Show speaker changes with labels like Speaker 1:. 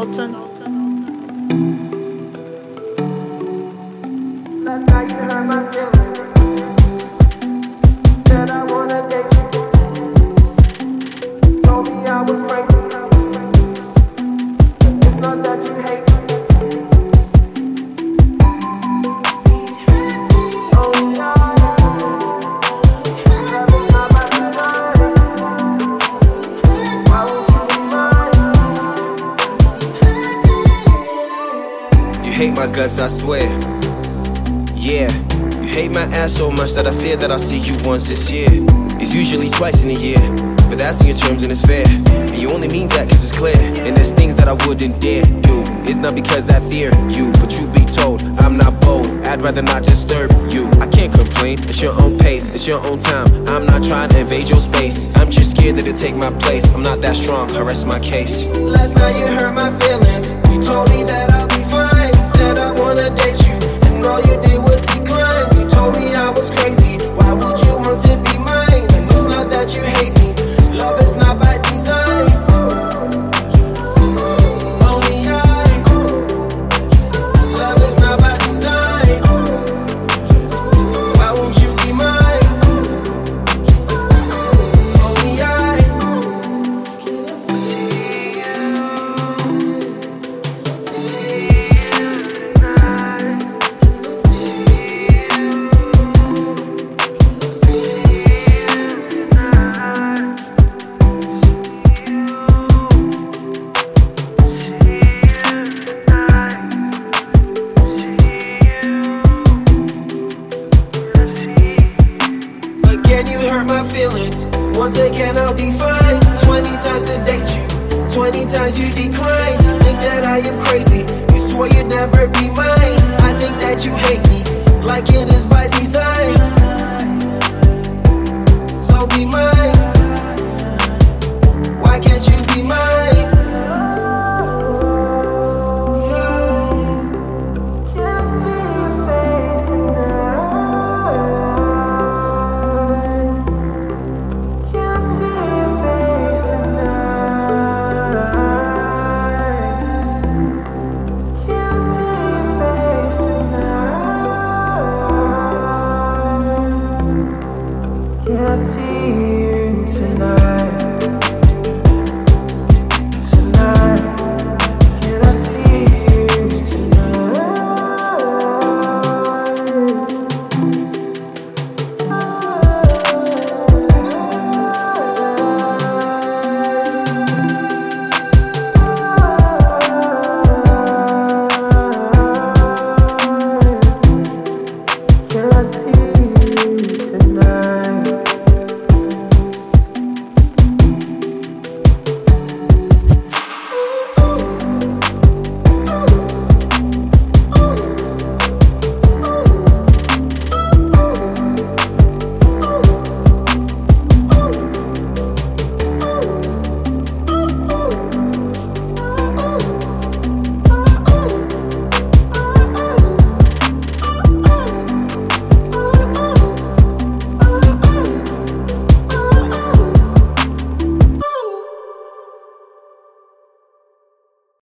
Speaker 1: consultant.
Speaker 2: Last night you hurt my feelings. Said I wanna date you. Told me I was crazy. It's not that you hate me. Oh yeah. That was not my design. Why won't you be mine?
Speaker 3: You hate my guts, I swear. Yeah, you hate my ass so much that I fear that I'll see you once this year. It's usually twice in a year, but that's in your terms and it's fair. And you only mean that cause it's clear. And there's things that I wouldn't dare do. It's not because I fear you, but truth be told, I'm not bold. I'd rather not disturb you. I can't complain, it's your own pace, it's your own time. I'm not trying to invade your space. I'm just scared that it'll take my place. I'm not that strong, I rest my case.
Speaker 2: Last night you hurt my feelings. You told me that I'll be fine. Said I wanna date you, and all you did was decline. You told me I was crazy. Why would you want to be mine? And it's not that you hate me. Love is not by design. Only I. Love is not by design. Why won't you be mine? Only I. Again, you hurt my feelings. Once again, I'll be fine. 20 times to date you, 20 times you decline. You think that I am crazy. You swore you'd never be mine. I think that you hate me, like it is by